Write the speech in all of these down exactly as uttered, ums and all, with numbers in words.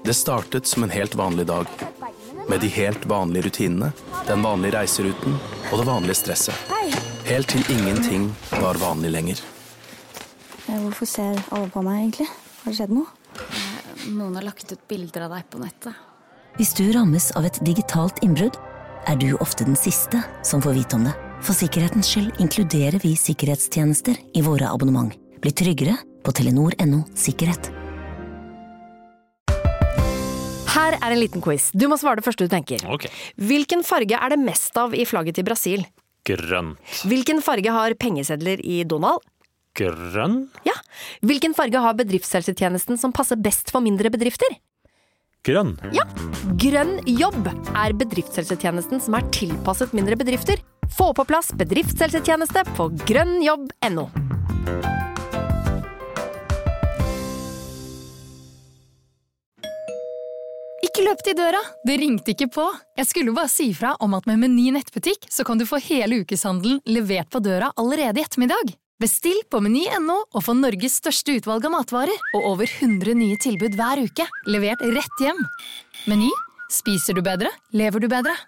Det startet som en helt vanlig dag, med de helt vanlige rutinene, den vanlige reiseruten og det vanlige stresset. Helt til ingenting var vanlig lenger. Hvorfor ser alle på meg egentlig? Har det skjedd noe? Noen har lagt ut bilder av deg på nettet. Hvis du rammes av et digitalt innbrudd, er du ofte den siste som får vite om det. For sikkerhetens skyld inkluderer vi sikkerhetstjenester i våre abonnement. Bli tryggere på telenor punktum no sikkerhet. Her er en liten quiz. Du må svare det første du tenker. Ok. Hvilken farge er det mest av i flagget til Brasil? Grønt. Hvilken farge har pengesedler i Donald? Grønn? Ja. Hvilken farge har bedriftshelsetjenesten som passer best for mindre bedrifter? Grønn. Ja. Grønn jobb er bedriftshelsetjenesten som er tilpasset mindre bedrifter. Få på plass bedriftshelsetjeneste på grønn jobb punktum no. Ikke løp til døra, det ringte ikke på. Jeg skulle bare si fra om at med Meny nettbutikk så kan du få hele ukeshandelen levert på døra allerede i ettermiddag. Bestill på meny punktum no og få Norges største utvalg av matvarer og over hundre nye tilbud hver uke, levert rett hjem. Meny, spiser du bedre, lever du bedre.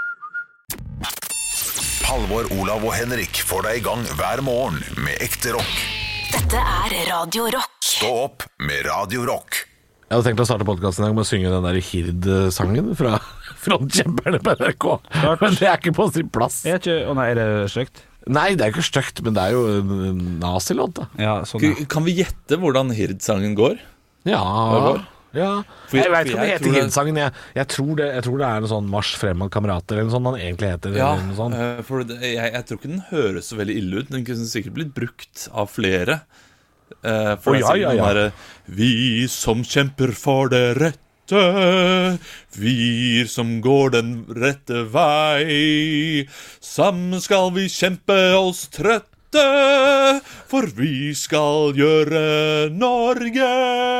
Halvor, Olav og Henrik får deg i gang hver morgen med ekte rock. Dette er Radio Rock. Stå opp med Radio Rock. Jeg hadde tenkt å starte podcasten i dag med å synge den der Hird-sangen fra Frontkjemperne på N R K. Men det er ikke på sin plass. Er, ikke, å nei, er det stygt? Nei, det er ikke stygt, men det er jo en nazilåt da. Ja, sånn, ja. Kan vi gjette hvordan Hird-sangen går? Ja, ja. For, jeg vet ikke om det jeg heter tror Hird-sangen. Jeg, jeg, tror det, jeg tror det er en sånn Mars fremad kamerater, eller noe sånt han egentlig heter. Ja, eller noe sånt. for det, jeg, jeg tror ikke den høres så veldig ille ut. Den kunne sikkert blitt brukt av flere. Uh, for oh, ja, ja, ja. Der, vi som kjemper for det rette, vi som går den rette vei, sammen skal vi kjempe oss trøtte, for vi skal gjøre Norge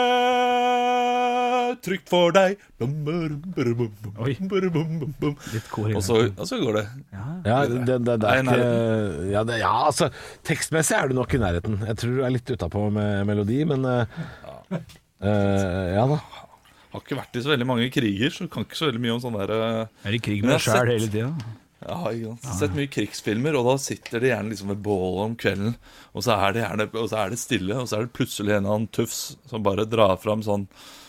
trygt for deg. Oi, litt kor. Og så, og så går det. Ja, ja det, det, det, det er ikke ja, det, ja, altså tekstmessig er du nok i nærheten. Jeg tror du er litt utapå med melodi, men uh, uh, ja da. Har ikke vært i så veldig mange kriger, så kan ikke så veldig mye om sånn der uh, Er det krig med deg selv hele tiden? Ja, jeg har sett mye krigsfilmer, og da sitter de gjerne liksom ved bålet om kvelden, og så er det gjerne, og så er det stille, og så er det plutselig en av en tufs som bare drar fram sånn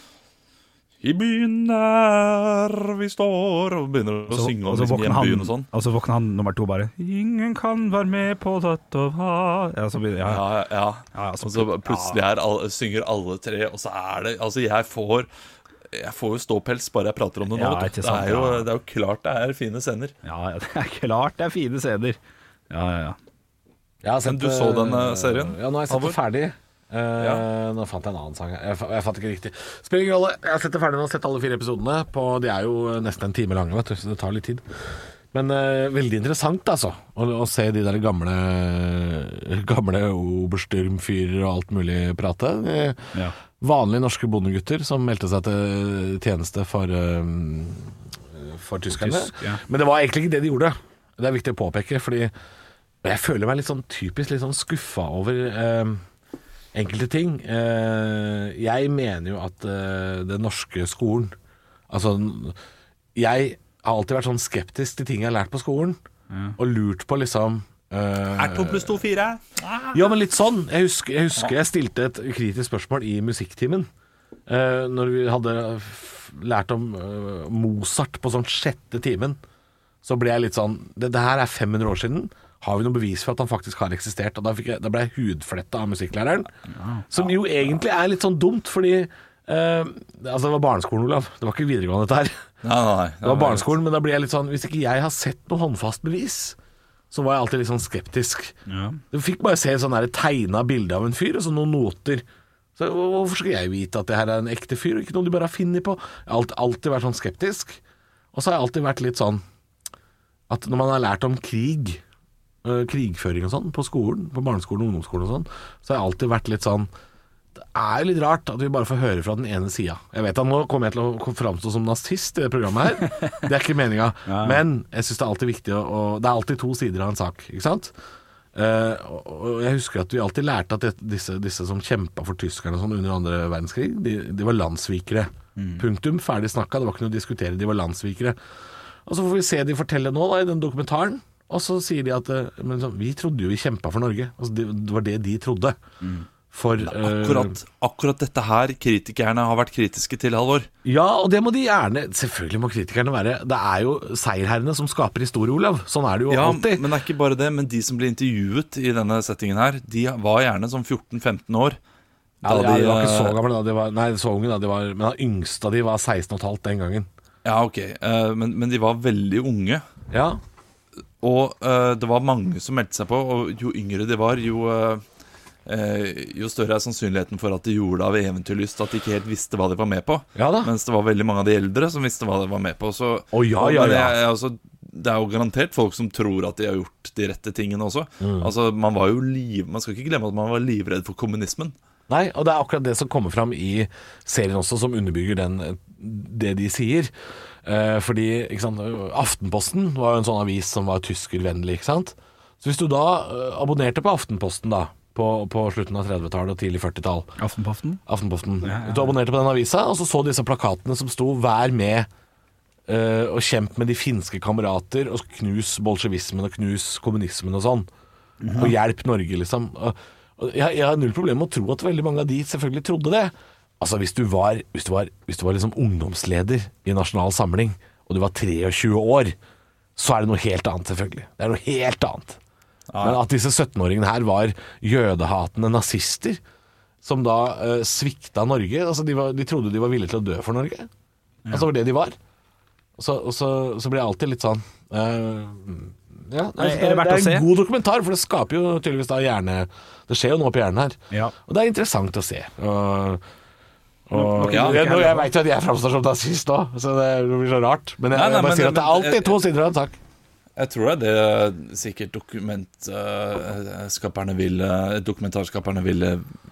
I byen der vi står, og begynner å så, synge om og liksom hjembyen og sånn. Og så våkner han nummer to bare Ingen kan være med på dødt og ha ja, så, ja. Ja, ja. Ja, så, og så plutselig er alle, synger alle tre, og så er det, altså jeg får Jeg får jo ståpels bare jeg prater om det nå. Ja, det, er jo, det er jo klart det er fine scener. Ja, det er klart det er fine scener. Ja, ja, ja. Jeg sett, Men du så den uh, serien? Ja, nå har jeg sett det ferdig. Uh, ja. Nå fant jeg en annen sang. Jeg, jeg fant ikke riktig. Spiller ingen rolle. Jeg har sett det ferdig nå, sett alle fire episodene. På, de er jo nesten en time lange, vet du, så det tar litt tid. Men uh, veldig interessant, altså. Å, å se de der gamle Gamle oberstyrmfyrer og alt mulig prate. Ja. Vanlige norske bondegutter som meldte seg til tjeneste for, uh, for tyskerne. Tysk, ja. Men det var egentlig ikke det de gjorde. Det er viktig å påpeke, fordi jeg føler meg litt sånn typisk litt sånn skuffa over uh, enkelte ting. Uh, jeg mener jo at uh, den norske skolen Altså, jeg har alltid vært sånn skeptisk til ting jeg har lært på skolen, ja. Og lurt på liksom Uh, er to pluss to fire? Ah. Ja, men litt sånn. Jeg husker, jeg husker jeg stilte et kritisk spørsmål i musikktimen uh, når vi hadde f- lært om uh, Mozart på sånn sjette timen. Så ble jeg litt sånn det, det her er fem hundre år siden. Har vi noe bevis for at han faktisk har eksistert? Og da, fikk jeg, da ble jeg hudfletta av musikklæreren. Ja. Som jo egentlig er litt sånn dumt, fordi uh, altså det var barneskolen, Olav. Det var ikke videregående dette her. Nei, nei, nei. Det var barneskolen, men da blir jeg litt sånn hvis ikke jeg har sett noe håndfast bevis, så var jeg alltid litt sånn skeptisk. Ja. Du fikk bare se sånn her tegna bilde av en fyr, og så noen noter. Så hvorfor skal jeg vite at det her er en ekte fyr, og ikke noe du bare har funnet på? Jeg har alltid, alltid vært sånn skeptisk. Og så har jeg alltid vært litt sånn at når man har lært om krig, øh, krigføring og sånn, på skolen, på barneskolen og ungdomsskolen og sånn, så har jeg alltid vært litt sånn det er jo litt rart at vi bare får høre fra den ene sida. Jeg vet at nå kommer jeg til å framstå som nazist i det programmet her. Det er ikke meninga. Ja. Men jeg synes det er alltid viktig å, og det er alltid to sider av en sak, ikke sant? Uh, og jeg husker at vi alltid lærte at det, disse, disse som kjempa for tyskerne sånn under andre verdenskrig, de, de var landssvikere. Mm. Punktum, ferdig snakka, det var ikke noe å diskutere, de var landssvikere. Og så får vi se de fortelle nå da, i den dokumentaren, og så sier de at men, så, vi trodde jo vi kjempet for Norge. Altså, det, det var det de trodde. Mm. For, akkurat, akkurat dette her kritikerne har vært kritiske til, Halvor. Ja, og det må de gjerne. Selvfølgelig må kritikerne være. Det er jo seierherrene som skaper historie, Olav. Sånn er det jo ja, alltid. Men det er ikke bare det. Men de som ble intervjuet i denne settingen her, de var gjerne som fjorten femten år. Ja, de, de var ikke så gamle da. De var, nei, så unge da. De var, men den yngste av de var seksten og et halvt den gangen. Ja, ok. Uh, men, men de var veldig unge. Ja. Og uh, det var mange som meldte seg på. Og jo yngre de var, jo... Uh, Eh, jo større er sannsynligheten for at de gjorde det av eventyrlyst, at de ikke helt visste hva de var med på. Ja da. Mens det var veldig mange av de eldre som visste hva de var med på. Så, oh, ja, ja, ja. Jeg, altså, det er jo garantert folk som tror at de har gjort de rette tingene også. mm. Altså, man var jo liv, man skal ikke glemme at man var livredd for kommunismen. Nei, og det er akkurat det som kommer fram i serien også, som underbygger den, det de sier. eh, Fordi, ikke sant, Aftenposten var jo en sånn avis som var tyskervennlig, ikke sant. Så hvis du da uh, abonnerte på Aftenposten da På, på slutten av trettitallet og tidlig førtitall. Aftenposten? Aftenposten. Ja, ja. Du abonnerte på den avisa, og så så disse plakatene som sto vær med uh, og kjemp med de finske kamerater, og knus bolsjevismen og knus kommunismen og sånn. Mm-hmm. Og hjelp Norge, liksom. Og, og jeg, jeg har null problem med å tro at veldig mange av de selvfølgelig trodde det. Altså, hvis du var, hvis du var, hvis du var liksom ungdomsleder i Nasjonal Samling, og du var tjuetre år, så er det noe helt annet, selvfølgelig. Det er noe helt annet. Men at disse sytten-åringene her var jødehatende nazister som da uh, svikta Norge. Altså de, var, de trodde de var villige til å dø for Norge. Ja. Altså det var det de var. Og så, og så, så ble jeg alltid litt sånn uh, ja, det, er, er det, det er en se? god dokumentar, for det skaper jo tydeligvis da hjerne. Det skjer jo noe på hjernen her. Ja. Og det er interessant å se. Og, og ja, jeg, jeg vet jo at jeg framstår som nazist òg, så det blir så rart. Men jeg, nei, nei, jeg bare men, sier at det er alltid to sider av en sak. Jeg tror det er sikkert dokumentskaperne vil Dokumentarskaperne vil,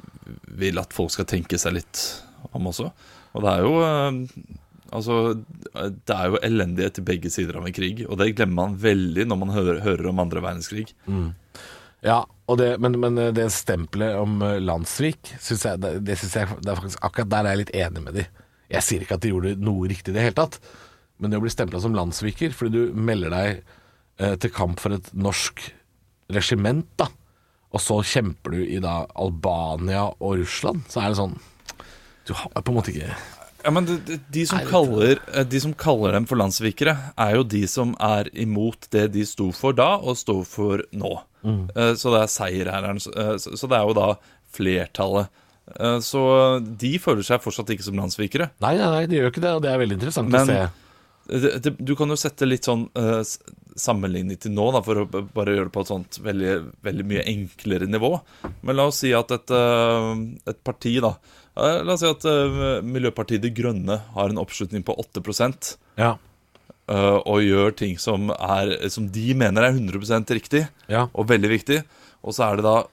vil at folk skal tenke seg litt om også. Og det er jo Altså det er jo elendighet i begge sider av en krig, og det glemmer man veldig når man hører, hører om andre verdenskrig. mm. Ja, og det, men, men det stempelet om landssvik synes jeg, det, det synes jeg det er faktisk, akkurat der er jeg litt enig med de. Jeg sier ikke at de gjorde noe riktig i det hele tatt, men det å bli stemplet som landssviker fordi du melder deg til kamp for et norsk regiment da, og så kjemper du i da Albania og Russland, så er det sånn du har på en måte ikke ja, men de, de, som kaller, de som kaller dem for landssvikere er jo de som er imot det de sto for da og står for nå. mm. Så det er seierherren, så det er jo da flertallet. Så de føler seg fortsatt ikke som landssvikere. Nei, nei, nei, de gjør ikke det, og det er veldig interessant men, å se. Det, det, du kan jo sette litt sånn uh, sammenligning til nå da, for å bare gjøre det på et sånt veldig, veldig mye enklere nivå. Men la oss si at et, uh, et parti da uh, La oss si at uh, Miljøpartiet De Grønne har en oppslutning på åtte prosent ja. uh, og gjør ting som, er, som de mener er hundre prosent riktig ja. og veldig viktig. Og så er det da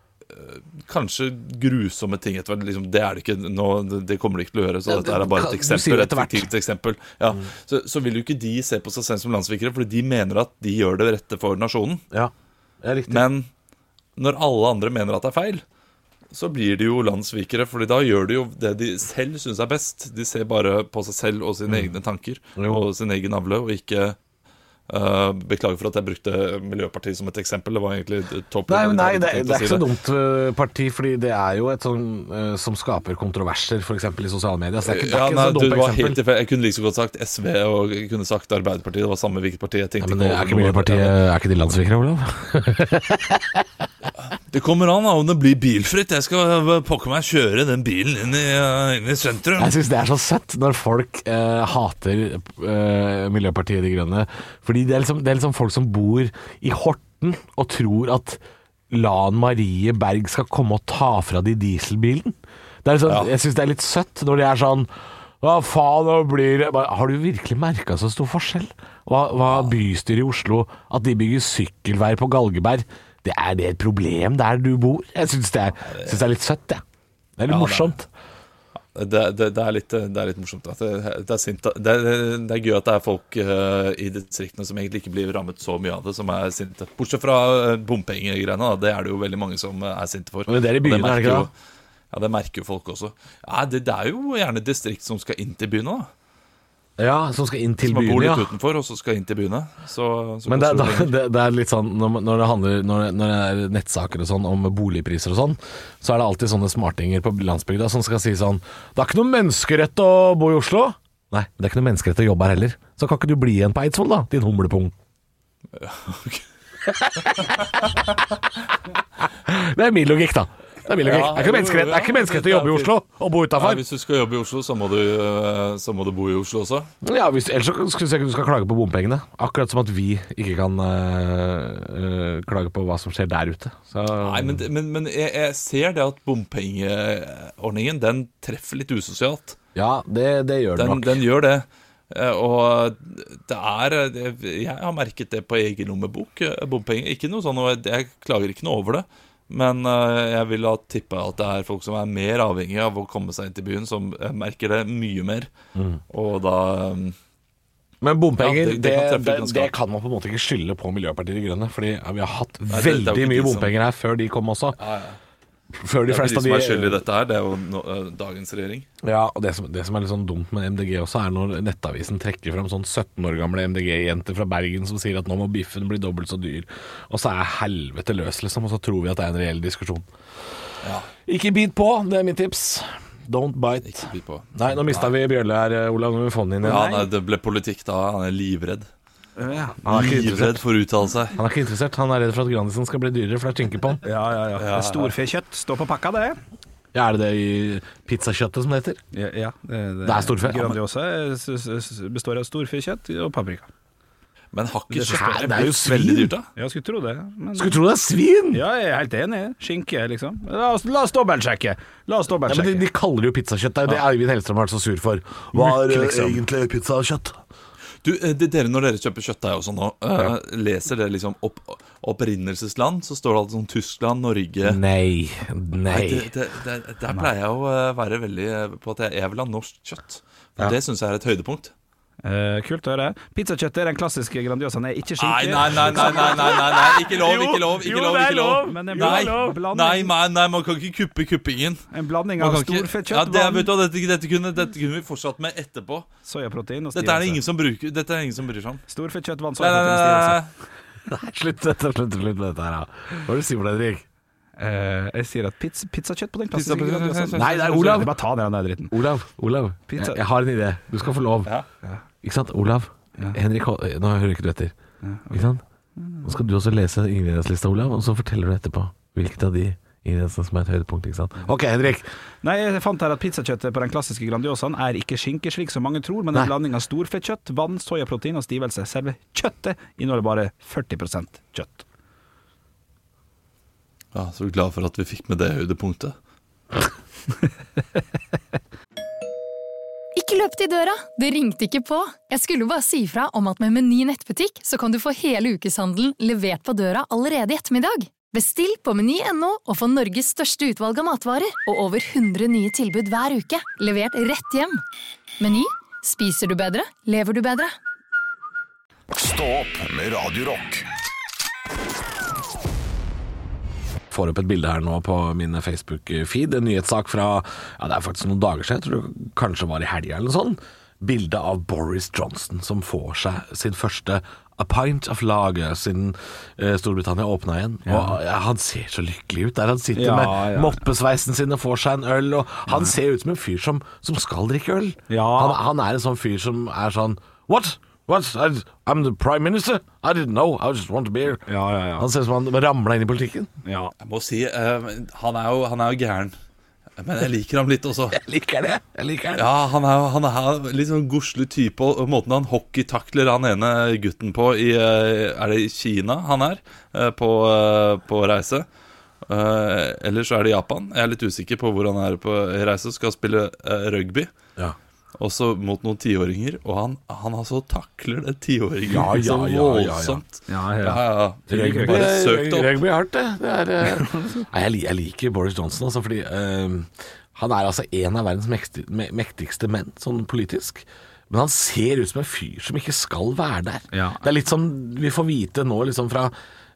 kanskje grusomme ting etter hvert, liksom, det er det ikke nå, det kommer de ikke til å gjøre, så dette er bare et eksempel, et fiktivt eksempel ja. mm. så, så vil jo ikke de se på seg selv som landssvikere, fordi de mener at de gjør det rette for nasjonen. Ja, det er riktig. Men når alle andre mener at det er feil, så blir de jo landssvikere, fordi da gjør de jo det de selv synes er best. De ser bare på seg selv og sine mm. egne tanker jo. Og sin egen navle, og ikke Uh, beklager for at jeg brukte Miljøpartiet som et eksempel. Det var egentlig topp. Nei, nei det, det er ikke så dumt uh, parti, fordi det er jo et sånn uh, som skaper kontroverser, for eksempel i sosiale medier. Så det er ikke, det er ja, ikke nei, så dumt du var eksempel. Helt, jeg kunne like så godt sagt S V og jeg kunne sagt Arbeiderpartiet. Det var samme hvilket parti. Jeg tenkte ja, men det er ikke Miljøpartiet, er ikke de landssvikere, Olav? Det kommer an da, om det blir bilfritt. Jeg skal pokke meg kjøre den bilen inn i, inn i sentrum. Jeg synes det er så søtt når folk uh, hater uh, Miljøpartiet De Grønne, fordi det er, liksom, det er liksom folk som bor i Horten og tror at Lan Marie Berg skal komme og ta fra de dieselbilen. Det er liksom, ja. Jeg synes det er litt søtt når de er sånn hva faen, nå blir det Har du virkelig merket så stor forskjell? Hva, hva bystyret i Oslo, at de bygger sykkelvei på Galgeberg, det er det et problem der du bor? Jeg synes det er, synes det er litt søtt, ja. Det er litt ja, morsomt. Det, det, det, er litt, det er litt morsomt. Det, det, er sint, det, er, det er gøy at det er folk uh, i distriktene som egentlig ikke blir rammet så mye av det, som er sinte. Bortsett fra uh, bompengegreiene, det er det jo veldig mange som uh, er sinte for. Men det er i byene, er det ikke da? Ja, det merker jo folk også. Ja, det, det er jo gjerne distrikt som skal inn til byen da. Ja, som skal inn til byen, ja. Som bor litt ja. utenfor, og så skal inn til byene. Så, så Men det, da, det, det er litt sånn, når, når det handler når, når det er nettsaker og sånn om boligpriser og sånn, så er det alltid sånne smartinger på landsbygda som skal si sånn: det er ikke noe menneskerett å bo i Oslo. Nei, det er ikke noe menneskerett å jobbe her heller. Så kan ikke du bli igjen på Eidsvoll da, din humlepung. Ja, ok. Det er min logikk da. Det er min logikk. Ja, det er ikke menneskerett, det er ikke menneskerett å jobbe i Oslo og bo utenfor. Ja, hvis du skal jobbe i Oslo, så må du, så må du bo i Oslo også. Ja, hvis, ellers så skulle jeg ikke du skal klage på bompengene. Akkurat som at vi ikke kan uh, uh, klage på hva som skjer der ute. Så... Nei, men, men, men jeg, jeg ser det at bompengeordningen, den treffer litt usosialt. Ja, det, det gjør den den nok. Den gjør det. Og det er jeg har merket det på egen lommebok, bompenger. Ikke noe sånn, jeg klager ikke noe over det, men jeg vil ha tippe at det er folk som er mer avhengige av å komme seg inn til byen, som merker det mye mer. mm. Og da Men bompenger, ja, det, det, kan det, det, det kan man på en måte ikke skylde på Miljøpartiet De Grønne, fordi ja, vi har hatt Nei, veldig det, det mye bompenger her før de kom også. Ja, ja. Før de det er fleste de som er skyld i dette her. Det er jo no, dagens regjering. Ja, og det som, det som er litt sånn dumt med M D G også, er når Nettavisen trekker frem sånn sytten år gamle M D G-jenter fra Bergen som sier at nå må biffen bli dobbelt så dyr. Og så er helvete løs, liksom, og så tror vi at det er en reell diskusjon. Ja. Ikke bit på, det er mitt tips. Don't bite. Ikke bit på. Nei, nå mistet vi Bjørle her, Olav, når vi får den inn. Ja, nei, det ble politikk da. Han er livredd. Ja. Han er ikke livredd for å uttale seg. Han er ikke interessert. Han er redd for at Grandisen skal bli dyrere, for det er tynke på han. Ja, ja, ja, ja. Storfekjøtt står på pakka, det. Ja, er det det i pizzakjøttet som det heter? Ja, ja det, det, det er storfe. Grandiosa består av storfekjøtt og paprika. Men har ikke kjøtt det er jo veldig dyrt da? Ja, skulle tro det. Men... Skulle tro det er svin? Ja, jeg er helt enig. Skinke, liksom. La oss, la oss dobbeltsjekke. La oss dobbeltsjekke. Ja, men de, de kaller det jo pizzakjøtt. Det er jo det Eivind Hellstrøm har vært så sur for. Hva er liksom egentlig pizzakjøtt? Du, det, dere, når dere kjøper kjøttdeig og sånn nå, ja. uh, leser dere liksom opp, opprinnelsesland, så står det alltid sånn Tyskland, Norge. Nei, nei. nei det, det, det, Der pleier jeg å være veldig på at jeg, jeg vil ha norsk kjøtt. Ja. Det synes jeg er et høydepunkt. Uh, kult å høre. Pizzakjøtt er den klassiske Grandiosaen. Er ikke skinke. Nei, nei, nei, nei, nei, nei, nei, nei. Ikke lov, ikke lov, ikke lov, ikke lov. Men en nei, blanding. nei, nei, nei, man kan ikke kuppe kuppingen. En blanding av storfettkjøtt, ja, det, vet du, dette, dette, kunne, dette kunne vi fortsatt med etterpå. Sojaprotein og stivelse. Dette er det ingen som bruker. Dette er ingen som bryr seg om. Storfettkjøtt, vann, sojaprotein og stivelse. Nei, slutt, slutt, slutt, slutt med dette her. Hva er det du sier for deg, Henrik? Uh, jeg sier at pizza, pizzakjøtt på den klassiske Grandiosaen. Nei, det er Olav. Bare ta den der dritten. Olav, Olav. Jeg, jeg har en idé. Du skal få lov. Ja, ja. Ikke sant, Olav? Ja. Henrik, nå hører ikke du etter. Ja, okay. Ikke sant? Nå skal du også lese ingredienslista, Olav, og så forteller du etterpå hvilket av de ingrediensene som er et høydepunkt, ikke sant? Ok, Henrik. Nei, jeg fant her at pizzakjøttet på den klassiske Grandiosaen er ikke skinke slik som mange tror, men en blanding av storfettkjøtt, vann, sojaprotein og stivelse. Selve kjøttet inneholder bare førti prosent kjøtt. Ja, så er du glad for at vi fikk med det høydepunktet. Ikke løp til døra, det ringte ikke på. Jeg skulle bare si fra om at med Meny nettbutikk så kan du få hele ukeshandelen levert på døra allerede i ettermiddag. Bestill på meny punktum no og få Norges største utvalg av matvarer og over hundre nye tilbud hver uke, levert rett hjem. Meny, spiser du bedre, lever du bedre. Stå opp med Radio Rock. Får opp et bilde her nå på min Facebook-feed. En nyhetssak fra, ja det er faktisk noen dager siden, jeg tror det kanskje var i helgen eller noe sånt. Bilde av Boris Johnson som får seg sin første A Pint of Lager siden eh, Storbritannia åpnet igjen. Ja. Og ja, han ser så lykkelig ut der. Han sitter ja, med ja. moppesveisen sin og får seg en øl, og han ja. ser ut som en fyr som, som skal drikke øl. Ja. Han, han er en sånn fyr som er sånn, what? What? I'm the prime minister? I didn't know. I just want a beer. Ja, ja, ja. Han ser ut som han ramlet inn i politikken. Ja. Jeg må si, uh, han, er jo, han er jo gæren. Men jeg liker ham litt også. Jeg liker det. Jeg liker det. Ja, han er, han er litt sånn godslig type. Og måten han hockeytakler han ene gutten på i, er det i Kina han er? På, på reise. Uh, eller så er det Japan. Jeg er litt usikker på hvor han er på reise. Skal spille uh, rugby. Ja. Også mot noen tiåringer. Og han, han altså takler det tiåringen ja, ja, så voldsomt. Ja, ja, ja. ja, ja. Rugby, rugby er hardt, det. det er, uh, jeg, jeg liker Boris Johnson, altså, fordi uh, han er altså en av verdens mektig, mektigste menn, sånn politisk. Men han ser ut som en fyr som ikke skal være der. Ja. Det er litt som vi får vite nå liksom fra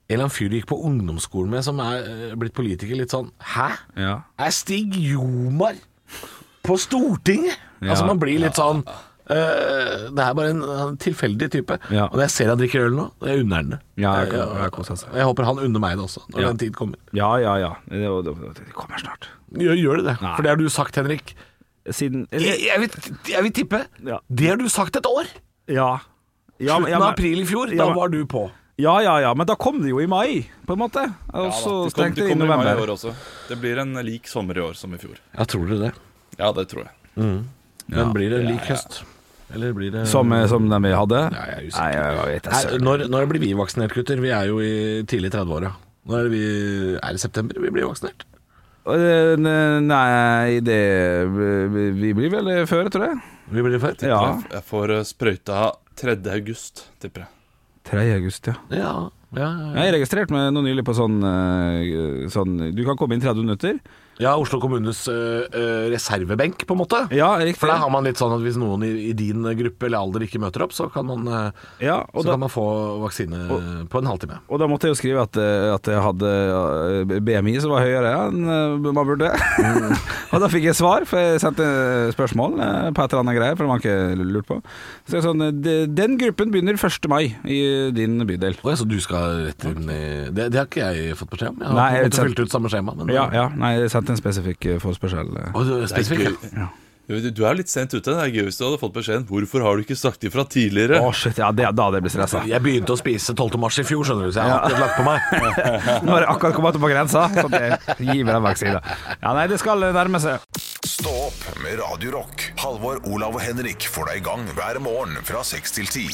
en eller annen fyr du gikk på ungdomsskolen med som er uh, blitt politiker litt sånn, hæ? Ja. Er Stig Jomar på Stortinget? Ja. Altså man blir litt sånn, uh, det er bare en, en tilfeldig type. Ja. Og når jeg ser han drikker øl nå, jeg unner han det. Ja, jeg, jeg, jeg, jeg, jeg, jeg håper han unner meg det også, når ja. den tid kommer. Ja, ja, ja. Det, det, det kommer snart. Gjør, gjør det det? Nei. For det har du sagt, Henrik. Siden Jeg, jeg, vil, jeg vil tippe. Ja. Det har du sagt et år. Ja. ja Slutten ja, men, av april i fjor, ja, da men, var du på. Ja, ja, ja, men da kom det jo i mai, på en måte. Og Ja, så da, det, kom, stengte det det i kommer i mai november. i år også. Det blir en lik sommer i år som i fjor. Ja, tror du det? Ja, det tror jeg. Mm. Men Ja. blir det lik Ja, ja. høst? Eller blir det Som, som den vi hadde? Ja, jeg er Nei, usikker. jeg, jeg vet Nei, ikke. når, når blir vi vaksinert, gutter? Vi er jo i tidlig trettiåra. Når er det vi Er det september vi blir vaksinert? Eh, Nei, det Vi vi blir vel før, tror jeg. Vi blir før? Ja. Jeg, jeg får eh, sprøyta tredje august, tipper jeg. tredje august, ja. Ja, ja, ja. Jeg registrerte meg nå nylig på sånn, eh, sånn Du kan komme inn tretti minutter. Ja, Oslo kommunes øh, øh, reservebenk, på en måte. Ja, riktig. For der har man litt sånn at hvis noen i, i din gruppe eller alder ikke møter opp, så kan man, øh, Ja, og så da, kan man få vaksine på en halvtime. og da måtte jeg jo skrive at, eh, at jeg hadde eh, B M I som var høyere enn eh, man burde. Og da fikk jeg svar, for jeg sendte spørsmål eh, på et eller annet greier, for det var ikke lurt på. Så jeg sånn, eh, de- den gruppen begynner første mai i din bydel. Å ja, så du skal rett inn i det, det har ikke jeg fått beskjed om. Jeg har Nei, på en jeg måte sett- fylt ut samme skjema. Men, Ja, ja, nei, jeg sendte en spesifikk eh, forspørsel. eh. Å, du er spesifikk, ja. Ja. Du, du er litt sent ute. Det er gøy hvis du hadde fått beskjeden. Hvorfor har du ikke sagt ifra tidligere? Å, shit, ja, det, da hadde jeg blitt stressa. Jeg begynte å spise tolvte mars i fjor, skjønner du, så jeg har akkurat lagt på meg. Nå har jeg akkurat kommet opp på grensa, så jeg gir meg den vaksinen. Ja, nei, det skal nærme seg. Stå opp med Radio Rock. Halvor, Olav og Henrik får deg i gang hver morgen fra seks til ti.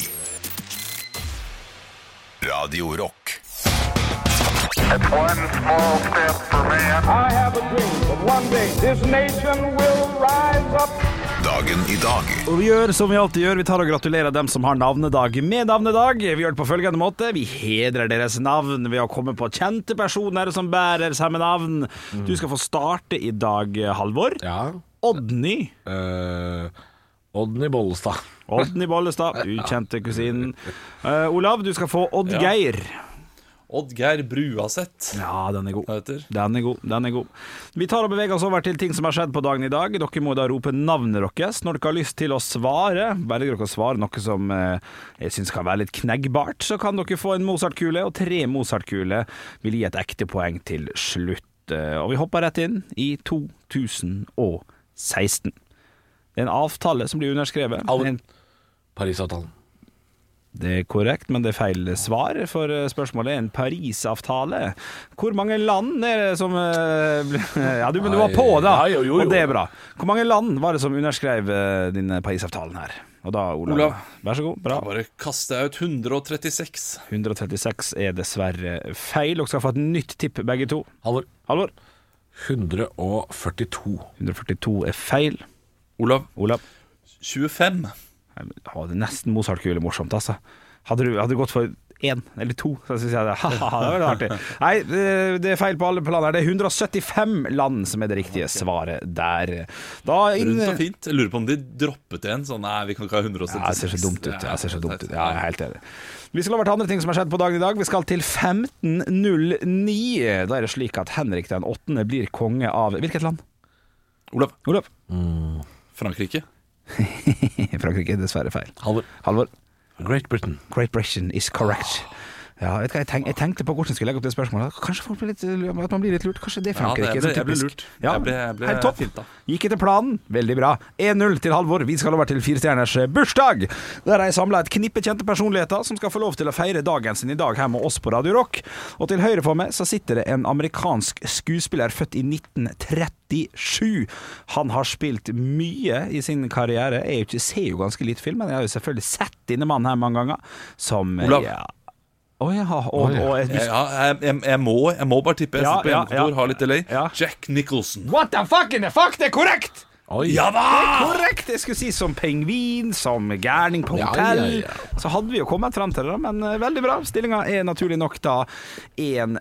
Radio Rock. It's one small step for man. I have a dream that one day this nation will rise up. Dagen i dag. Og vi gjør som vi alltid gjør, vi tar og gratulerer dem som har navnedag med navnedag. Vi gjør det på følgende måte: vi hedrer deres navn ved å komme på kjente personer som bærer samme navn. Du skal få starte i dag, Halvor. Ja. Odny. Uh, Odny Bollestad. Odny Bollestad, ukjente kusinen. Uh, Olav, du skal få Oddgeir. Oddgeir Bruaseth. Ja, den er god. Hva heter? Den er god, den er god. Vi tar og beveger oss over til ting som har skjedd på dagen i dag. Dere må da rope navnet deres når dere har lyst til å svare. Velger dere å svare noe som eh, jeg synes kan være litt kneggbart, så kan dere få en Mozart-kule, og tre Mozart-kuler vil gi et ekte poeng til slutt. Eh, Og vi hopper rett inn i to tusen og seksten. Det er en avtale som blir underskrevet. En Paris-avtalen. Det er korrekt, men det er feil svar, for spørsmålet er en Paris-avtale. Hvor mange land er det som eh, ble- Ja, du, men du var på, da. Ja, jo, jo, jo. Og det er bra. Hvor mange land var det som underskrev eh, din Paris-avtalen her? Og da, Olav, Olav. vær så god. Bra. Da bare kaster jeg ut hundre og trettiseks. hundre og trettiseks er dessverre feil. Dere skal få et nytt tipp, begge to. Halvor. Halvor. hundre og førtito. hundre og førtito er feil. Olav. Olav. tjuefem. Å, det er nesten Mozart-kule morsomt, altså. Hadde du, hadde du gått for én eller to, så synes jeg det, haha, det var artig. Nei, det, det er feil på alle planer. Det er hundre og syttifem land som er det riktige svaret der. Da inn... Rundt og fint. Jeg lurer på om de droppet en sånn. Nei, vi kan ikke ha hundre og syttiseks. Ja, det ser så dumt ut. Ja, det ser så dumt ut. Ja, jeg er helt enig. Vi skal over til andre ting som har skjedd på dagen i dag. Vi skal til femten null ni. Da er det slik at Henrik den åttende blir konge av hvilket land? Olav. Olav. Mm. Frankrike. Frankrike er dessverre feil. Halvor. Halvor. Great Britain. Great Britain is correct. Ja, vet du hva, jeg, tenk, jeg tenkte på hvordan jeg skulle legge opp det spørsmålet. Kanskje folk blir litt, at man blir litt lurt. Kanskje det er Frankrike. Ja, det, jeg, ble, jeg ble så lurt. typisk. Ja, Jeg ble, jeg ble helt topp. finta. Gikk etter planen. Veldig bra. én null til Halvor. Vi skal over til Firestjerners bursdag. Der har jeg samlet et knippe kjente personligheter som skal få lov til å feire dagen sin i dag her med oss på Radio Rock. Og til høyre for meg så sitter det en amerikansk skuespiller født i nitten trettisju. Han har spilt mye i sin karriere. Jeg, ikke, ser jo ganske lite film, men jeg har jo selvfølgelig sett denne mannen her mange ganger. Som Olav. Ja, Å oh, ja, og, og jeg, Ja, jeg, jeg, jeg, må, jeg må bare tippe. Jeg Ja, sitter på ja, hjemmekontor, ja. har litt delay. Ja. Jack Nicholson. What the fuck in the fuck, det er korrekt! Oi. Ja da! Det er korrekt, jeg skulle si som pengvin, som gærning på Ja, hotell. ja, ja. Så hadde vi jo kommet frem til det, men uh, veldig bra. Stillinga er naturlig nok da én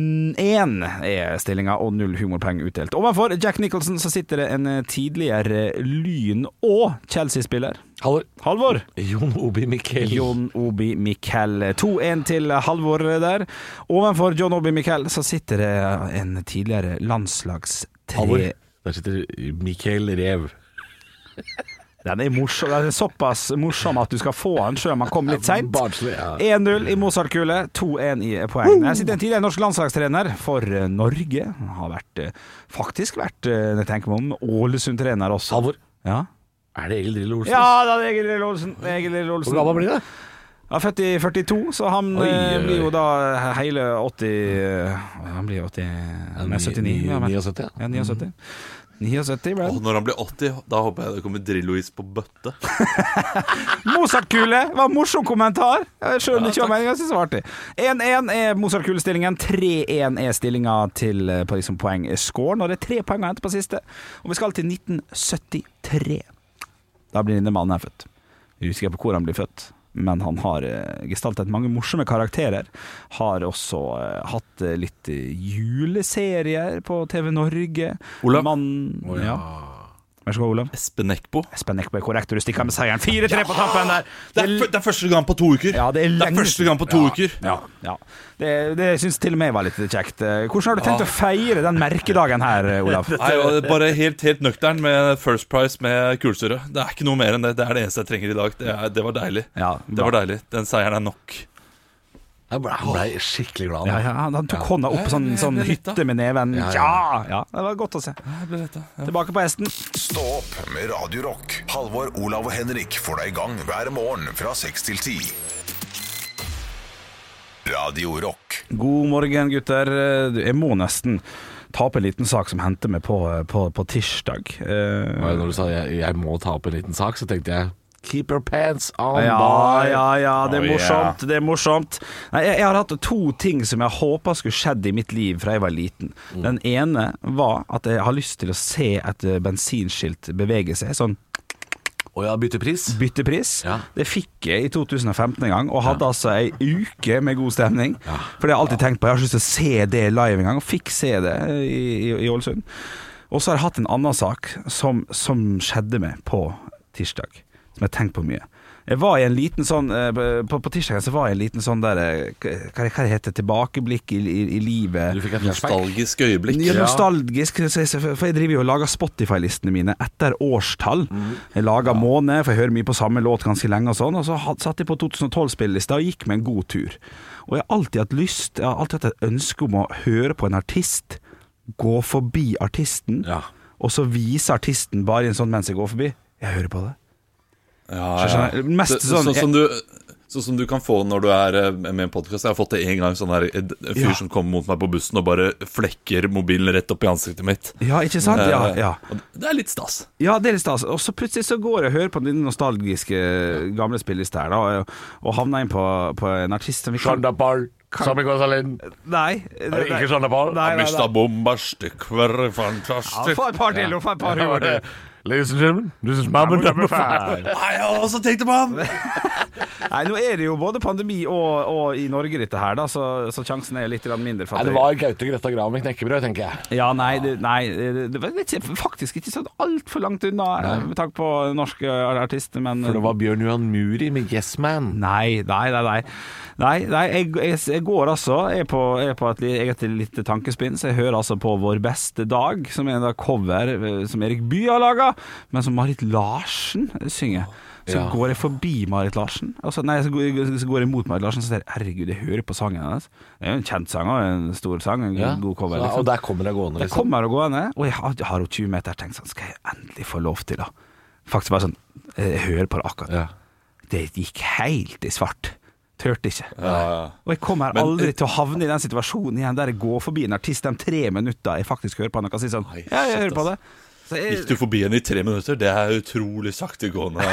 én er stillinga, og null humorpoeng utdelt. Overfor Jack Nicholson så sitter det en uh, tidligere Lyn- og Chelsea-spiller. Halvor. Halvor. Jon Obi Mikkel. Jon Obi Mikkel. to en til Halvor der. Ovenfor Jon Obi Mikkel så sitter det en tidligere landslagstre... Halvor. Der sitter Mikkel Rev. Den er morsom. Den er såpass morsom at du skal få den selv om han kom litt sent. Barnslig, ja. én null i Mozart-kule, to en i poeng. Her sitter en tidligere norsk landslagstrener for Norge. Han har vært, faktisk vært, når jeg tenker meg om, Ålesund-trener også. Halvor. Ja. Er det Egil Drillo Olsen? Ja, det er Egil Drillo Olsen. Egil Drillo Olsen. Hvor gammel blir det? Han er født i førtito, så han Oi, eh, oi. blir jo da hele åtti Han blir åtti Nei, syttini. Ja, men- niogsytti, ja. Ja, niogsytti. niogsytti, vel. Og når han blir åtti, da håper jeg det kommer Drillo-is på bøtte. Mozart-kule var en morsom kommentar. Jeg skjønner ikke hva meningen, jeg synes det var artig. én én er Mozart-kulestillingen, tre én er stillingen til eh, på liksom poengscoren, og det er tre poeng å hente på siste. Og vi skal til nitten syttitre. Da blir denne mannen her født. Jeg er usikker på hvor han blir født, men han har eh, gestaltet mange morsomme karakterer. Har også eh, hatt eh, litt eh, juleserier på T V Norge. Olav. Mann, Å, ja. ja. Vær så god, Olav. Espen Eckbo. Espen Eckbo er korrekt, og du stikker med seieren. fire tre på tampen der. Det er, det er første gang på to uker. Ja, det er, det er første gang på to ja, uker. Ja, ja. Det, det syns til og med var litt kjekt. Hvordan har du tenkt ja. å feire den merkedagen her, Olav? Nei, bare helt, helt nøktern med First Price med kulsyre. Det er ikke noe mer enn det. Det er det eneste jeg trenger i dag. Det, er, det var deilig. Ja, det var deilig. Den seieren er nok. Han ble, han ble skikkelig glad. Ja, ja, han tok ja. hånda opp på sånn, sånn hytte med neven. Ja, ja. Ja, ja, det var godt å se. Ja. Tilbake på hesten. Stå opp med Radio Rock. Halvor, Olav og Henrik får deg i gang hver morgen fra seks til ti. Radio Rock. God morgen, gutter. Jeg må nesten ta opp en liten sak som hendte meg på, på, på tirsdag. Uh, Når du sa jeg, jeg må ta opp en liten sak, så tenkte jeg keep your pants on, ja, boy. Ja, ja, det er oh, morsomt, yeah. det er morsomt. Nei, jeg, jeg har hatt to ting som jeg håper skulle skjedd i mitt liv fra jeg var liten. Mm. Den ene var at jeg har lyst til å se et bensinskilt bevege seg, sånn. Og ja, byttepris. Byttepris. Ja. Det fikk jeg i to tusen og femten en gang, og hadde ja. altså ei uke med god stemning. Ja. For det har jeg alltid ja. tenkt på, jeg har lyst til å se det live en gang, og fikk se det i, i, i Ålesund. Og så har jeg hatt en annen sak som, som skjedde meg på tirsdag, som jeg har tenkt på mye. Jeg var i en liten sånn På, på tirsdagen så var jeg en liten sånn der Hva, hva det heter tilbakeblikk i, i, i livet. Du fikk et nostalgisk øyeblikk. Ja, nostalgisk. For jeg driver jo og lager Spotify-listene mine etter årstall. Mm. Jeg lager ja. måned, for jeg hører mye på samme låt ganske lenge og sånn. Og så satt jeg på to tusen og tolv-spillelista og gikk med en god tur. Og jeg har alltid hatt lyst Jeg har alltid hatt et ønske om å høre på en artist, gå forbi artisten, ja. og så vise artisten bare i en sånn mens jeg går forbi. Jeg hører på det. Ja, ja. Mest så, sånn, så, som du, så som du kan få når du er med en podcast. Jeg har fått det en gang, sånn her en fyr ja. som kommer mot meg på bussen og bare flekker mobilen rett opp i ansiktet mitt. Ja, ikke sant? Ja, ja. Det er litt stas. Ja, det er litt stas. Og så plutselig så går jeg og hører på den nostalgiske gamle spilleliste her da, og, og havner inn på, på en artist som vi kan... Shandapal, Sami Gonzalin. Nei. Er det ikke Shandapal? Nei, nei, nei. Bombastic, fantastic. Ja, få et par til, få et par til. Ladies and gentlemen, this is Mamma number five. Nei, jeg har også tenkt på han. Nei, nå er det jo både pandemi og, og i Norge dette her da, så, så sjansen er litt mindre. Nei, det var Gaute Grøtta Grav med knekkebrød, tenker jeg. Ja, nei, det, nei, det var ikke, faktisk ikke så alt for langt unna nei. med tanke på norske artister, men... For det var Bjørn Johan Muri med Yes Man. Nei, nei, nei, nei. Nei, nei jeg, jeg, jeg går altså Jeg er på, jeg er på et, jeg er et lite tankespinn. Så jeg hører altså på Vår beste dag, som er en cover som Erik Bye har laget, men som Marit Larsen synger. Så ja. går jeg forbi Marit Larsen, altså, Nei, så går, så går jeg mot Marit Larsen, så sier jeg, herregud, jeg hører på sangen hennes. Det er jo en kjent sang, og en stor sang, en ja. god cover liksom. Og der kommer det gående liksom. Der kommer det gående. Og jeg har, jeg har jo tjue meter tenkt sånn, skal jeg endelig få lov til da faktisk bare sånn, jeg hører på det akkurat ja. Det gikk helt i svart. Tørte ikke ja, ja. Og jeg kommer Men, aldri til å havne i den situasjonen igjen der jeg går forbi en artist de tre minutter jeg faktisk hører på han og kan si sånn, ja, jeg hører på det. Jeg... Gikk du forbi henne i tre minutter? Det er utrolig saktegående.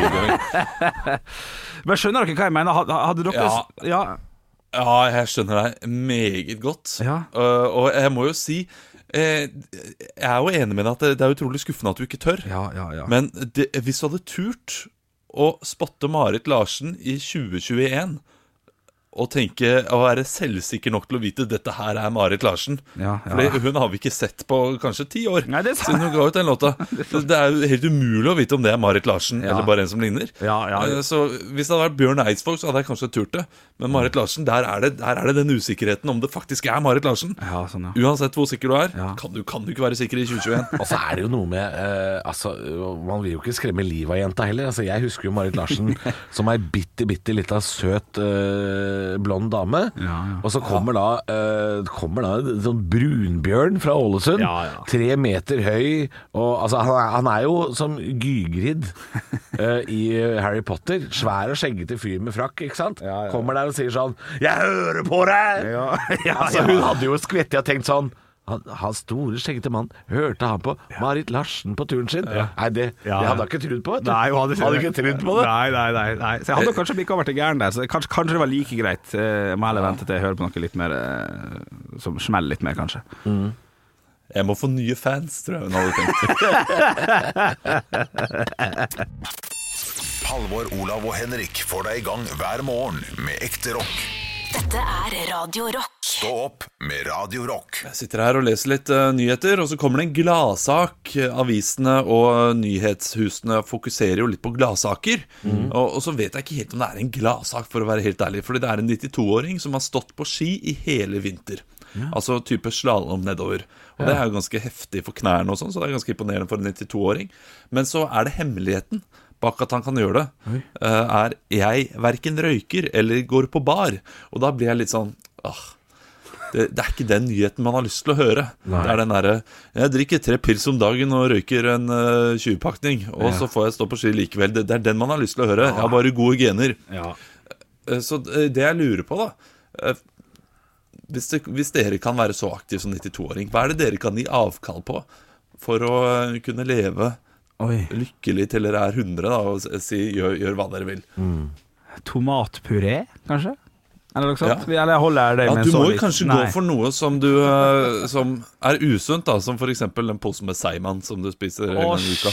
Men skjønner dere hva jeg mener? Hadde dere... Ja, ja. ja jeg skjønner deg meget godt. Ja. uh, Og jeg må jo si eh, jeg er jo enig med deg at det, det er utrolig skuffende at du ikke tør. Ja, ja, ja. Men det, hvis du hadde turt å spotte Marit Larsen i tjue tjueen, og tenke å være selvsikker nok til å vite dette her er Marit Larsen. Ja, ja. For hun har vi ikke sett på kanskje ti år Nei, det er sant. siden hun ga ut den låta. Det er jo helt umulig å vite om det er Marit Larsen Ja. eller bare en som ligner. Ja, ja. Så hvis det hadde vært Bjørn Eidsvåg, så hadde jeg kanskje turt det. Men Marit Larsen, der er det, der er det den usikkerheten om det faktisk er Marit Larsen. Ja, sånn, ja. Uansett hvor sikker du er, kan, du, kan du ikke være sikker i tjue tjueen. Og så er det jo noe med eh, altså, man vil jo ikke skremme livet av jenta heller. Altså, jeg husker jo Marit Larsen som ei bitte, bitte lita søt eh, blond dame. Ja, ja. Og så kommer da uh, Kommer da en sånn brunbjørn fra Ålesund, ja, ja. tre meter høy. Og altså, han, er, han er jo som Gygrid uh, i Harry Potter. Svær og skjeggete fyr med frakk, ikke sant? Ja, ja. Kommer der og sier sånn 'Jeg hører på deg!' Ja, ja, altså, ja. hun hadde jo skvettet og tenkt sånn han, han store, skjeggete mann, hørte han på Marit Larsen på turen sin? Ja. Nei, det, Ja, det hadde ja. han ikke trodd på. Vet du. Nei, hun hadde, hadde ikke trodd på det. Nei, nei, nei, nei. Så jeg hadde kanskje blikket over til gæren der. Så kanskje, kanskje det var like greit. Jeg må heller vente til jeg hører på noe litt mer eh, som smeller litt mer, kanskje. Mm. Jeg må få nye fans, tror jeg hun hadde tenkt. Halvor, Olav og Henrik får deg i gang hver morgen med ekte rock. Dette er Radio Rock. Stå opp med Radio Rock. Jeg sitter her og leser litt uh, nyheter, og så kommer det en gladsak. Avisene og nyhetshusene fokuserer jo litt på gladsaker. Mm. Og, og så vet jeg ikke helt om det er en gladsak, for å være helt ærlig. Fordi det er en nittito-åring som har stått på ski i hele vinter. Ja. Altså type slalom nedover. Og ja. Det er jo ganske heftig for knærne og sånn, så det er ganske imponerende for en nittito-åring. Men så er det hemmeligheten bak at han kan gjøre det, uh, er jeg hverken røyker eller går på bar. Og da blir jeg litt sånn åh, det, det er ikke den nyheten man har lyst til å høre. Nei. Det er den derre jeg drikker tre pils om dagen og røyker en uh, tjue-pakning, og ja. Så får jeg stå på ski likevel. Det, det er den man har lyst til å høre. Jeg har bare gode gener. Ja. Uh, så det jeg lurer på da uh, hvis, det, hvis dere kan være så aktiv som nittito-åring, hva er det dere kan gi avkall på for å uh, kunne leve Oi. lykkelig til dere er hundre da, og si gjør, gjør hva dere vil. Mm. Tomatpuré, kanskje? Eller noe sånt? Ja. Eller holder det ja, med du så må jo litt. kanskje Nei. gå for noe som, du, uh, som er usunt da, som for eksempel en pose med Seiman som du spiser Åh, en uka.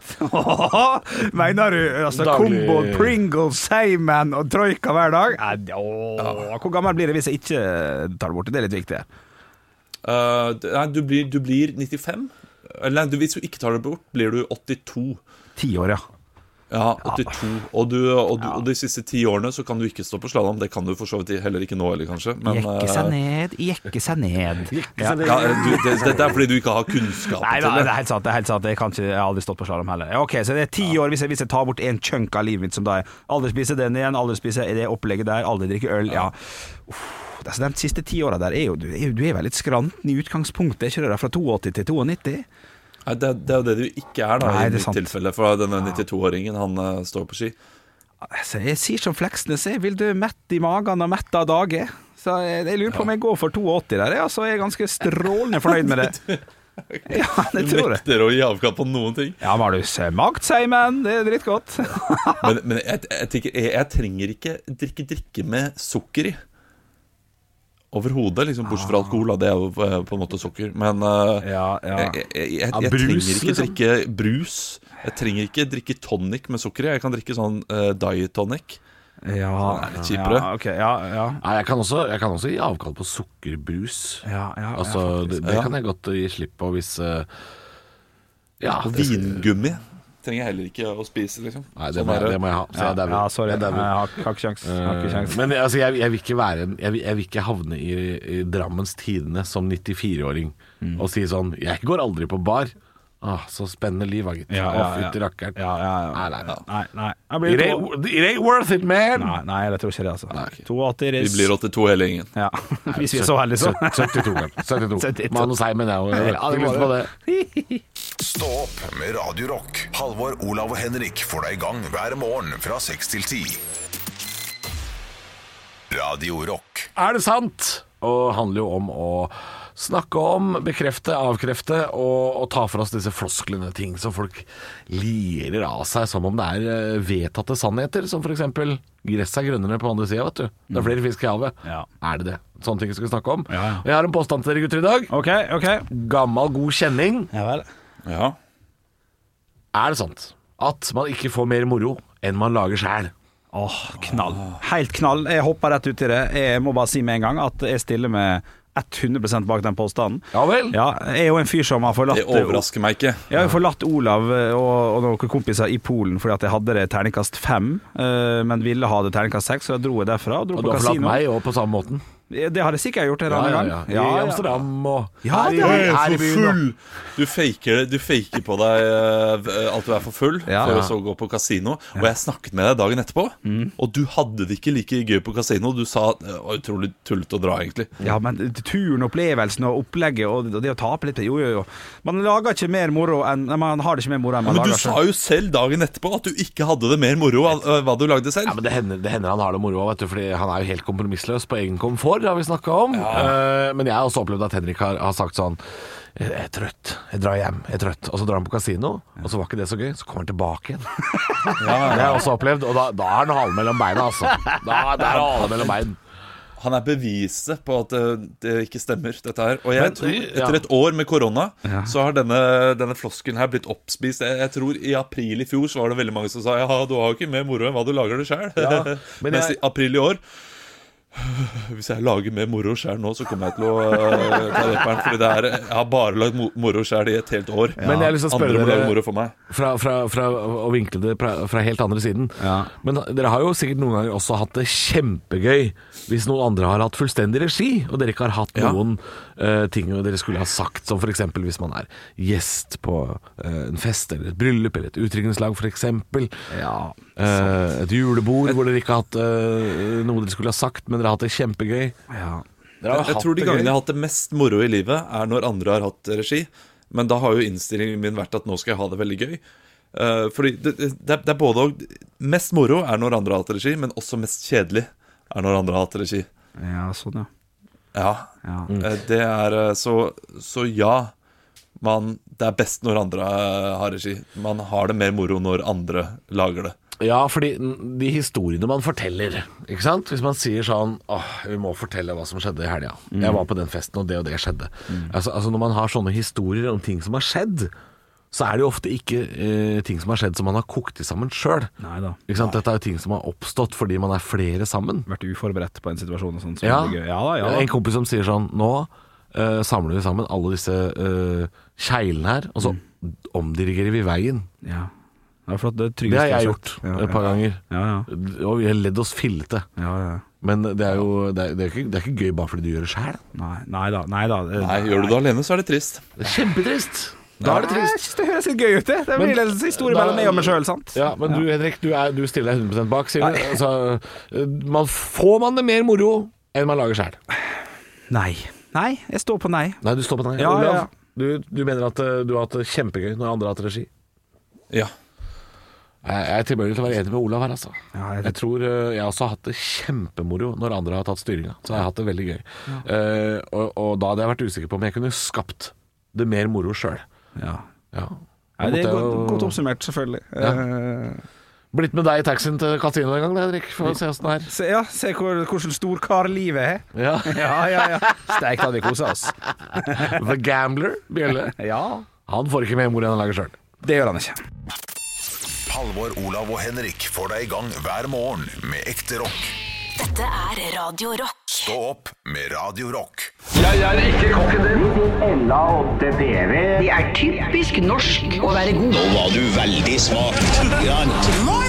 shit! Mener du altså, kombo, Pringles, Seiman og troika hver dag? Eh, åh, ja. Hvor gammel blir det hvis jeg ikke tar det bort? Det er litt viktig. Uh, nei, du blir, du blir nittifem. Eller du, hvis du ikke tar det bort, blir du åttito. Ti år, ja. Ja, åttito. Og, du, og, du, og de siste ti årene så kan du ikke stå på slalom. Det kan du for så vidt heller ikke nå, eller kanskje. Men, jekke seg ned, jekke seg ned. Ja. Ja, du, det, det er fordi du ikke har kunnskap Nei, til det. det er helt sant. Det er helt sant. Jeg, kan ikke, jeg har aldri stått på slalom heller. Ok, så det er ti år hvis jeg, hvis jeg tar bort en chunk av livet mitt som da er aldri spiser den igjen, aldri spiser det opplegget der, aldri drikker øl. Ja. Uff. Altså, de siste ti årene der er jo du, er, du er vel litt skranten i utgangspunktet. Er ikke det der fra åttito til nittito? Nei, det, det er jo det du ikke er da. Nei, i mitt tilfelle. For denne nittito-åringen, han uh, står på ski. Altså, jeg sier som Fleksnes, jeg vil dø mett i magen og mett av dager. Så jeg, jeg lurer på om jeg går for åttito der. Altså, jeg er ganske strålende fornøyd med det. Ja, det tror jeg. Du nekter å gi avkall på noen ting. Ja, men har du smakt seg, men det er drittgodt. men men jeg, jeg, tenker, jeg, jeg trenger ikke drikke drikke med sukker i. Overhodet, liksom, bortsett fra alkohol, det er jo på en måte sukker. Men uh, ja, ja. jeg, jeg, jeg, jeg brus, trenger ikke liksom. drikke brus. Jeg trenger ikke drikke tonic med sukker i. Jeg kan drikke sånn uh, diet tonic. Ja, det er litt kjipere. Ja, okay, ja, ja. Nei, jeg, kan også, jeg kan også gi avkall på sukkerbrus. Ja, ja, altså, ja, det, det kan jeg godt gi slipp på hvis uh, ja, Og vingummi trenger jeg heller ikke å spise, liksom. Nei, det, må, jeg, det må jeg ha. Så jeg, ja, sorry, jeg, jeg har, har ikke sjans. Har ikke sjans. Men altså, jeg, jeg, vil ikke være en, jeg, vil, jeg vil ikke havne i, i Drammens Tidende som nittifire-åring mm. og si sånn, jeg går aldri på bar. Ah, så spennende liv, gitt. Ja, ja, ja. Fytti rakkeren. Ja, ja, ja. Nei, nei, nei. nei, nei. It, ain't, it ain't worth it, man! Nei, nei, jeg tror ikke det, altså. Nei. åttito Vi blir åttito hele gjengen. Ja. Hvis vi er så heldige, så. syttito, syttito. syttito. Manus Heimen, jeg har ikke lyst på det. Stå opp med Radio Rock. Halvor, Olav og Henrik får deg i gang hver morgen fra seks til ti. Radio Rock. Er det sant? Og handler jo om å snakke om, bekrefte, avkrefte og, og ta for oss disse flosklene, ting som folk lirer av seg som om det er vedtatte sannheter, som for eksempel gresset er grønnere på andre siden, vet du. Det er flere fisk i havet. Ja. Er det det? Sånne ting skal vi snakke om. Ja, ja. Jeg har en påstand til dere gutter i dag. Ok, ok. Gammel, god kjenning. Ja vel. Ja. Er det sant at man ikke får mer moro enn man lager selv? Åh, knall. Helt knall. Jeg hopper rett ut i det. Jeg må bare si med en gang at jeg stiller med hundre prosent bak den påstanden. Ja vel? Ja, jeg er jo en fyr som har forlatt Det overrasker meg ikke. Jeg har jo forlatt Olav og, og noen kompiser i Polen fordi at jeg hadde det terningkast fem, men ville ha det terningkast seks, så jeg dro derfra og dro og på kasino. Og du har forlatt meg også på samme måten? Det har jeg sikkert gjort en ja, annen ja, gang. Ja, ja. I Amsterdam og ja, her, i, her, her i byen. Full. Du faker, du faker på deg uh, alt du er for full, ja, for ja. å så gå på kasino. Ja. Og jeg snakket med deg dagen etterpå, mm. og du hadde det ikke like gøy på kasino. Du sa det var utrolig tullet å dra, egentlig. Ja, men turen, opplevelsen og opplegget og det å tape litt, jo, jo, jo. Man lager ikke mer moro enn Man har det ikke mer moro enn man ja, men lager. Du sa jo selv dagen etterpå at du ikke hadde det mer moro av uh, hva du lagde selv. Ja, men det hender, det hender han har det moro, vet du, fordi han er jo helt kompromissløs på egen komfort, har vi snakket om. Ja. Uh, men jeg har også opplevd at Henrik har, har sagt sånn Jeg er trøtt, jeg drar hjem, jeg er trøtt. Og så drar han på kasino, og så var ikke det så gøy. Så kommer han tilbake igjen. Ja, det har jeg også opplevd. Og da, da er han halen mellom beina, altså. Da, da er halen mellom beina. Han er beviset på at det, det ikke stemmer, dette her. Og jeg men, tror, etter et år med korona, ja. så har denne, denne floskelen her blitt oppspist. Jeg, jeg tror i april i fjor så var det veldig mange som sa ja, du har jo ikke mer moro enn hva du lager det selv. Ja, men Mens jeg... i april i år hvis jeg lager mer moro selv nå, så kommer jeg til å uh, ta repperen. Fordi det er, jeg har bare lagd moro selv i et helt år. Ja. Men jeg har lyst til å spørre dere moro for meg. Fra, fra, fra å vinkle det fra, fra helt andre siden. Ja. Men dere har jo sikkert noen ganger også hatt det kjempegøy hvis noen andre har hatt fullstendig regi, og dere ikke har hatt ja. noen uh, ting dere skulle ha sagt, som for eksempel hvis man er gjest på uh, en fest eller et bryllup eller et utdrikningslag for eksempel. Ja. Uh, et julebord hvor dere ikke har hatt uh, noe dere skulle ha sagt, men dere har hatt det kjempegøy. Ja. Jeg, jeg tror de gangene jeg har hatt det mest moro i livet er når andre har hatt regi. Men da har jo innstillingen min vært at nå skal jeg ha det veldig gøy. uh, Fordi det, det, det er både mest moro er når andre har hatt regi, men også mest kjedelig er når andre har hatt regi. Ja, sånn ja. Ja, ja. Uh, det er uh, så, så ja man, det er best når andre har regi. Man har det mer moro når andre lager det. Ja, fordi de historiene man forteller, ikke sant? Hvis man sier sånn åh, vi må fortelle hva som skjedde i helga. Mm. Jeg var på den festen, og det og det skjedde. Mm. Altså, altså når man har sånne historier om ting som har skjedd, så er det jo ofte ikke eh, ting som har skjedd som man har kokt i sammen selv. Neida. Ikke sant? Dette er jo ting som har oppstått fordi man er flere sammen. Vært uforberedt på en situasjon og sånn. Så ja. Ja, da, ja da. En kompis som sier sånn, nå eh, samler vi sammen alle disse eh, kjeilene her, og så mm. omdirigerer vi veien. Ja. Ja, for det, det har jeg gjort ja, et par ja. ganger ja, ja. Og vi har ledd oss fillete ja, ja. Men det er jo det er, det, er ikke, det er ikke gøy bare fordi du gjør det selv. Nei, nei da, nei da det, Nei, gjør du det alene så er det trist. Det er kjempetrist. Da er det trist. Jeg synes det høres litt gøy ut det. Det blir en historie mellom meg og meg selv, sant? Ja, men du Henrik, du, er, du stiller deg hundre prosent bak, sier du. Altså, man, får man det mer moro enn man lager selv? Nei. Nei, jeg står på nei. Nei, du står på nei. Ja, Olav, ja. du, du mener at du har hatt det kjempegøy når andre har hatt regi? Ja. Jeg er tilbøyelig til å være enig med Olav her, altså. Ja, jeg, jeg tror jeg også har hatt det kjempemoro når andre har tatt styringa. Så jeg har hatt det veldig gøy. Ja. Uh, og, og da hadde jeg vært usikker på om jeg kunne skapt det mer moro selv. Ja. Ja. Nei, det er godt, godt oppsummert, selvfølgelig. Ja. Uh, Blitt med deg i taxien til kasino en gang, Henrik, for å se hvordan det er. Se, ja, se hvor, hvordan storkar livet er. Ja, ja, ja, ja. Steik da vi koser oss. The Gambler, Bjelle. Ja. Han får ikke mer moro enn han lager selv. Det gjør han ikke. Halvor, Olav og Henrik får deg i gang hver morgen med ekte rock. Dette er Radio Rock. Stå opp med Radio Rock. Jeg er ikke kokken din. Ella åtte P V. Det er typisk norsk å være god. Nå var du veldig svak. Grant.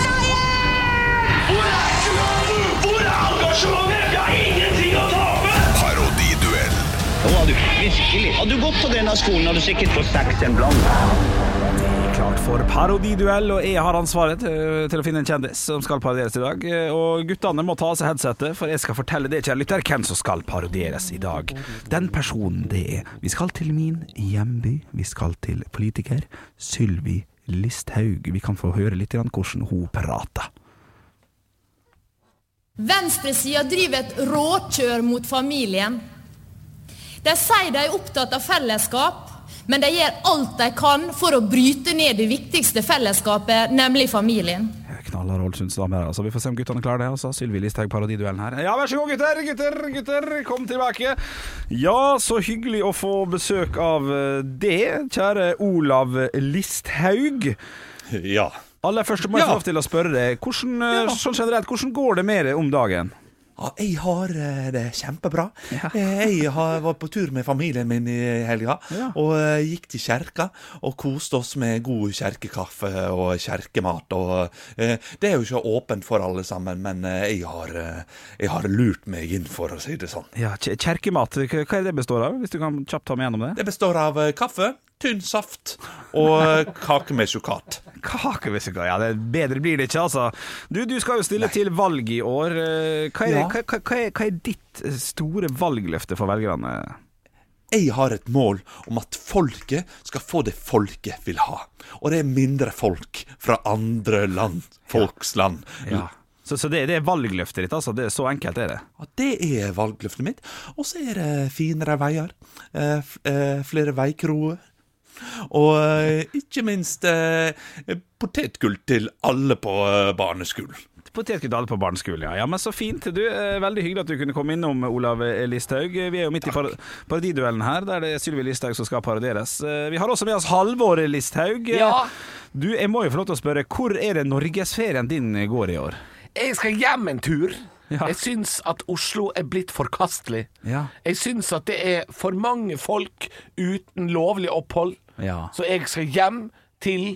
Hvor er engasjementet? Hvor er engasjementet? Jeg har ingenting å tape! Parodiduell. Nå var du virkelig. Hadde du gått på denne skolen, hadde du sikkert fått seks en blant. Klart for parodiduell, og jeg har ansvaret til, til å finne en kjendis som skal parodieres i dag. Og guttene må ta av seg headsetet, for jeg skal fortelle det, kjære lytter, hvem som skal parodieres i dag. Den personen det er. Vi skal til min hjemby. Vi skal til politiker Sylvi Listhaug. Vi kan få høre litt om hvordan hun prater. Venstresida driver et råkjør mot familien. De sier de er opptatt av fellesskap, men de gjør alt de kan for å bryte ned det viktigste fellesskapet, nemlig familien. Knaller Ålsunds damer, altså. Vi får se om guttene klarer det. Altså, Sylvi Listhaug, parodiduellen her. Ja, vær så god, gutter, gutter, gutter, kom tilbake. Ja, så hyggelig å få besøk av det, kjære Olav Listhaug. Ja. Aller først må jeg Ja. få lov til å spørre deg hvordan, eh, sånn generelt, hvordan går det med deg om dagen? Ja, jeg har eh, det kjempebra. Eh, Jeg har vært på tur med familien min i helga, Ja. og eh, gikk til kjerka og koste oss med god kjerkekaffe og kjerkemat. Og, eh, det er jo ikke åpent for alle sammen, men eh, jeg, har, eh, jeg har lurt meg inn, for å si det sånn. Ja, kj- Kjerkemat, hva hva er det består av? Hvis du kan kjapt ta meg gjennom det. Det består av eh, kaffe, tynn saft og eh, kake med sjokat. Kake med sjokat, ja, det bedre blir det ikke, altså. Du, du skal jo stille til valg i år. Eh, Hva er, det, Ja. hva, hva, hva er, hva er ditt store valgløfte for velgerne? Jeg har et mål om at folket skal få det folket vil ha. Og det er mindre folk fra andre land, folks land. Ja. Så, så det, det er valgløftet ditt, altså. Det er så enkelt er det. Ja, det er valgløftet mitt. Og så er det finere veier, eh, f- eh, flere veikroer. Og eh, ikke minst eh, potetgull til alle på eh, barneskolen. Potetgull alle på barneskolen, ja. Ja, men så fint. Du, eh, veldig hyggelig at du kunne komme innom, Olav Listhaug. Vi er jo midt i par parodiduellen her, der det er Sylvi Listhaug som skal parodieres. Eh, Vi har også med oss Halvor Listhaug. Ja. Du, jeg må jo få lov til å spørre, hvor er det norgesferien din går i år? Jeg skal hjem en tur. Ja. Jeg syns at Oslo er blitt forkastelig. Ja. Jeg syns at det er for mange folk uten lovlig opphold. Ja. Så jeg skal hjem til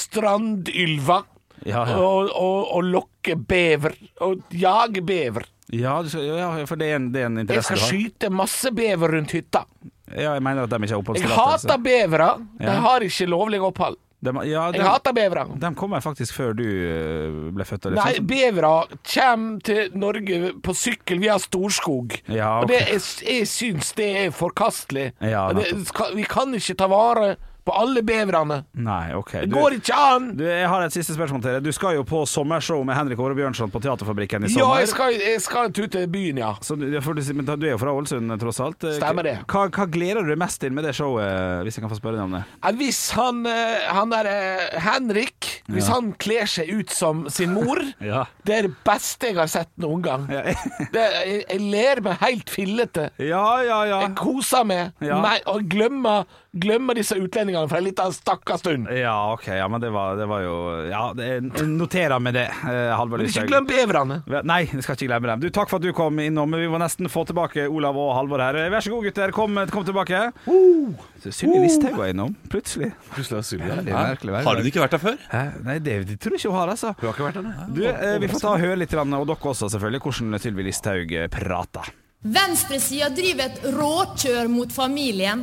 Strandylva Ja, ja. Og, og, og lokke bever. Og jage bever. Ja, du skal, ja, for det er en, det er en Jeg interesse skal du har. skyte masse bever rundt hytta. Ja, jeg mener at de ikke har Jeg oppholdstillatelse. hater bevere. De Ja. har ikke lovlig opphold. De, ja, de, Jeg hater bevere. de kommer faktisk før du eh, ble født. Eller Nei, sånn. bevere kommer til Norge på sykkel via Storskog. Ja, Og det ok. er, jeg syns det er forkastelig. Ja, Og det, skal, vi kan ikke ta vare på alle beverne. Nei, ok. Det Du- går ikke an! Du, jeg har et siste spørsmål til deg. Du skal jo på sommershow med Henrik Åre Bjørnson på Teaterfabrikken i Ja, sommer. jeg skal, jeg skal en tur til byen, ja. Så du, for du, men du er jo fra Ålesund, tross alt. Stemmer det. Hva, hva gleder du deg mest til med det showet, hvis jeg kan få spørre deg om det? Ja, Hvis han, eh, han der eh, Henrik Hvis Ja. han kler seg ut som sin mor Ja. Det er det beste jeg har sett noen gang. det, jeg, jeg ler meg helt fillete. Ja, ja, ja. Jeg koser meg, Ja. meg og glemmer, glemmer disse utlendingene for en liten stakka stund. Ja, ok. Ja, men det var, det var jo Ja, det, jeg noterer med det, eh, Halvor Men ikke Lysthaug. glem beverne. Nei, jeg skal ikke glemme dem. Du, takk for at du kom innom. Vi må nesten få tilbake Olav og Halvor her. Vær så god, gutter. Kom, kom tilbake. Uh, Sylvi Listhaug var innom, plutselig. Plutselig er Sylvi Ja, her. det er merkelig, merkelig. Har hun ikke vært der før? Hæ? Nei, det, det tror jeg ikke hun har, altså. Hun har ikke vært der, nei. Du, eh, vi får ta og høre litt, og dere også selvfølgelig, hvordan Sylvi Listhaug eh, prater. Venstresida driver et råkjør mot familien.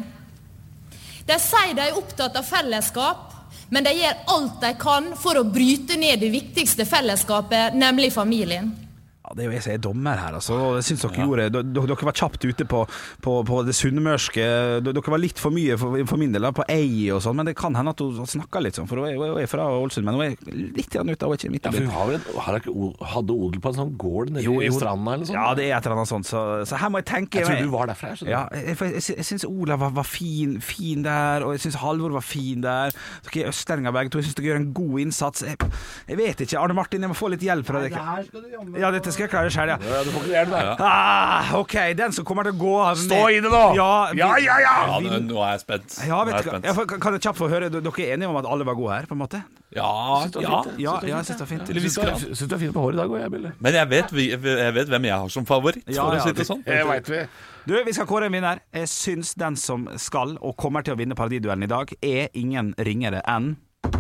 De sier de er opptatt av fellesskap, men de gjør alt de kan for å bryte ned det viktigste fellesskapet, nemlig familien. Ja, det er jo jeg som er dommer her, altså. Jeg synes dere gjorde d- d- Dere var kjapt ute på, på, på det sunnmørske. D- Dere var litt for mye for, for min del da, på ei og sånn, men det kan hende at hun snakker litt sånn, for hun er, hun er fra Ålesund, men hun er litt grann ute av, hun er ikke midt Ja, i for hun byen. har vel en, har ikke, o- hadde odel på en sånn gård nede Jo, i jo. stranda eller sånn? Ja, det er et eller annet sånt, så, så her må jeg tenke. Jeg tror du var derfra, jeg skjønner. Ja, jeg, for jeg, jeg synes Olav var, var fin, fin der, og jeg synes Halvor var fin der. Dere er østlendinger begge to, jeg synes dere gjør en god innsats. Jeg, jeg vet ikke, Arne Martin, jeg må få litt hjelp fra deg. Ja, dette skal jeg klare selv, ja. Ja, du får ikke gjøre det der. Ah, ok, den som kommer til å gå av Stå i det nå! Ja, Ja, ja, ja! Ja, nå, nå er jeg spent. Ja, Nå vet er du, jeg hva? spent. jeg, får- kan jeg kjapt få høre, dere er enige om at alle var gode her, på en måte? Ja, det var ja. fint, Ja, det. ja, jeg synes det var fint. Til en viss grad. Syns du er fin på håret i dag òg, jeg, Bille? Men jeg vet, vi, jeg vet hvem jeg har som favoritt, Ja, for ja, å si det det- sånn. Jeg veit vi. Du, vi skal kåre en vinner. Jeg synes den som skal og kommer til å vinne paradiduellen i dag, er ingen ringere enn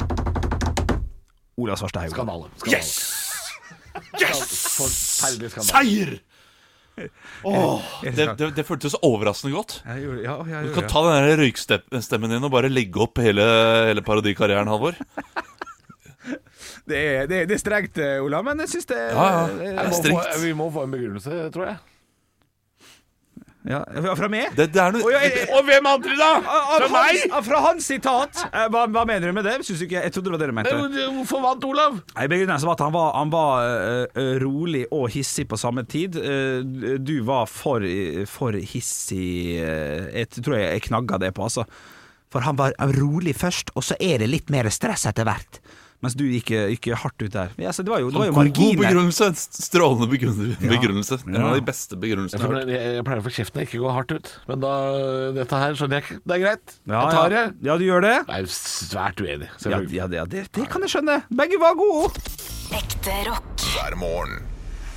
Olav Svarstad Haug. Skandale. Skandale. Yes! Yes! Forferdelig skandale. Seier! Åh, det, det, det føltes overraskende godt. Jeg gjorde- ja, jeg Du gjorde kan det. ta den der røykstemmen din og bare legge opp hele, hele parodikarrieren, Halvor. Det er, det, er, det er strengt, eh, Olav, men jeg synes det Ja, ja. det- Jeg må få, vi må få en begrunnelse, tror jeg. ja. Fra meg? Det, det er noe Å, ja, jeg- Og hvem andre, da? Av Fra meg? hans, fra hans sitat. Eh, Hva, hva mener du med det? Synes ikke, jeg trodde det var det du mente. Hvorfor vant Olav? Nei, Begrunnelsen var at han var, han var eh, rolig og hissig på samme tid. Eh, du var for, for hissig. eh, jeg tror jeg, jeg knagga det på, altså. For han var rolig først, og så er det litt mer stress etter hvert. Mens du gikk, gikk hardt ut der. Ja, så det var jo, det var jo God marginer. begrunnelse, strålende begrunnelse. Ja. begrunnelse. En av de beste begrunnelsene. Jeg, jeg, jeg pleier å få kjeften og ikke gå hardt ut. Men da, dette her skjønner jeg ikke. Det er greit. Ja, jeg tar det. Ja. ja, du gjør det. Jeg er svært uenig. Ja, ja, det, det, det kan jeg skjønne. Begge var gode. Ekte rock. Hver morgen.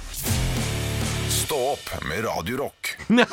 Stå opp med Radio Rock.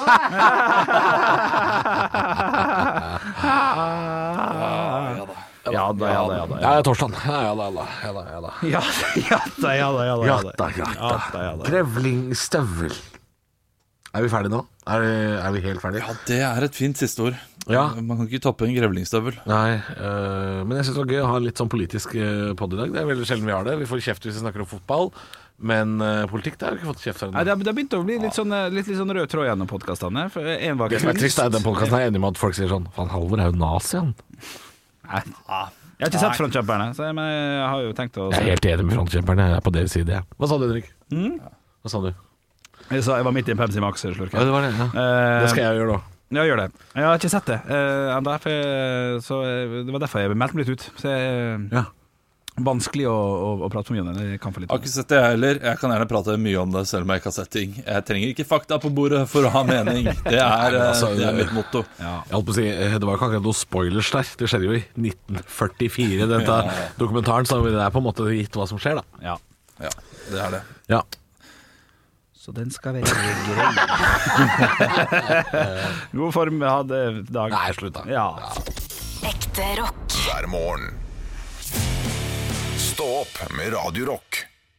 Ja da, ja da, ja da. Ja, ja, Torstein. Ja, ja da, ja da, ja da, ja da. Ja, ja da, ja da, ja da. Ja da, ja da. Grevlingstøvel. Er vi ferdige nå? Er vi, er vi helt ferdige? Ja, det er et fint siste ord. Ja. Man kan ikke toppe en grevlingstøvel. Nei, øh, men jeg synes det var gøy å ha litt sånn politisk øh, podd i dag. Det er veldig sjelden vi har det. Vi får kjeft hvis vi snakker om fotball. Men øh, politikk, det har vi ikke fått kjeft her. Nei, det har begynt å bli litt sånn, litt, litt sånn rød tråd gjennom podcastene. For en var det som er trist er den podcasten er enig med at folk sier sånn Faen, Halvor er jo nazi, han. Nei. Jeg har ikke sett Frontkjemperne, så jeg, men jeg har jo tenkt å... Jeg er helt enig med Frontkjemperne, jeg er på deres side. Ja. Hva sa du, Henrik? Mm? Hva sa du? Jeg sa jeg var midt i en Pepsi Max-slurk. Ja, det var det, ja. Uh, det skal jeg gjøre da. Ja, gjør det. Jeg har ikke sett det uh, enda, for, så det var derfor jeg meldte meg litt ut. Så jeg... Ja. Vanskelig å, å, å prate mye om det. Jeg kan for litt. Jeg har ikke sett det heller. Jeg kan gjerne prate mye om det selv om jeg ikke har sett ting. Jeg trenger ikke fakta på bordet for å ha mening. Det er, altså, det er mitt motto. Ja. Jeg holdt på å si, det var ikke akkurat noen spoilers der. Det skjedde jo i nitten førtifire, dette ja. dokumentaren, så det er på en måte gitt hva som skjer da. Ja, ja det er det. Ja. Så den skal være grei. God form hadde dag. Nei, slutt da. Ja. Ekte rock. Hver morgen. Stå opp med Radio Rock.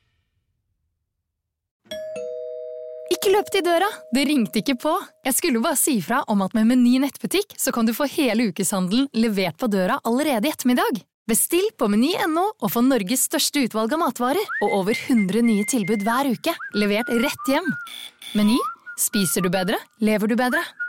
Ikke løp til døra, det ringte ikke på. Jeg skulle bare si fra om at med Meny nettbutikk så kan du få hele ukeshandelen levert på døra allerede i ettermiddag. Bestill på meny punktum no og få Norges største utvalg av matvarer og over hundre nye tilbud hver uke, levert rett hjem. Meny, spiser du bedre, lever du bedre.